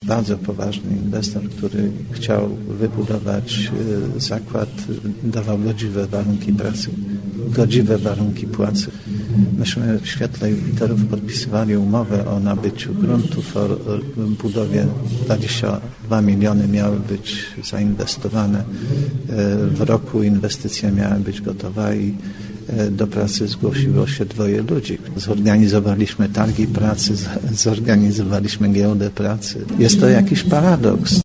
bardzo poważny inwestor, który chciał wybudować zakład, dawał godziwe warunki pracy, godziwe warunki płacy. Myśmy w świetle literów podpisywali umowę o nabyciu gruntów, o budowie. 22 miliony miały być zainwestowane. W roku inwestycja miała być gotowa i do pracy zgłosiło się 2 ludzi. Zorganizowaliśmy targi pracy, zorganizowaliśmy giełdę pracy. Jest to jakiś paradoks.